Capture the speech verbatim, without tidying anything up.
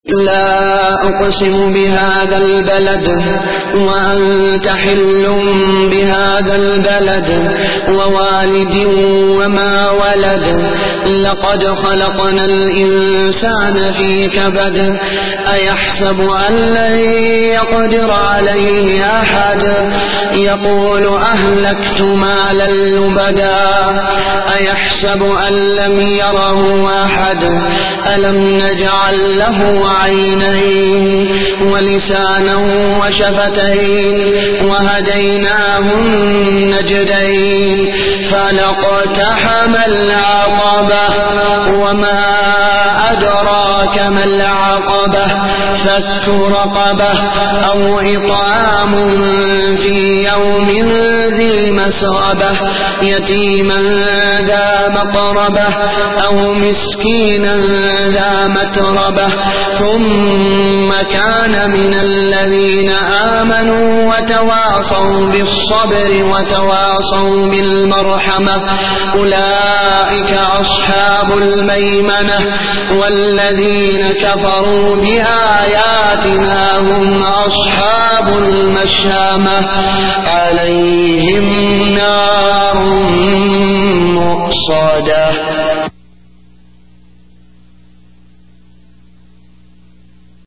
لا أقسم بهذا البلد وأنت حل بهذا البلد ووالد وما ولد لقد خلقنا الإنسان في كبد أيحسب أن لن يقدر عليه أحد يقول أهلكت مالا لبدا أيحسب أن لم يره أحد ألم نجعل له عينين ولسانا وشفتين وهديناه النجدين فلاقتحم العقبة وما أدراك ما العقبة فك رقبة أو إطعام في يوم ذي مسغبة يتيما ذا مقربة أو مسكينا ذا متربة ثم كان من الذين آمنوا وتواصوا بالصبر وتواصوا بالمرحمة أولئك أصحاب الميمنة والذين كفروا بآياتنا هم أصحاب المشأمة عليهم نار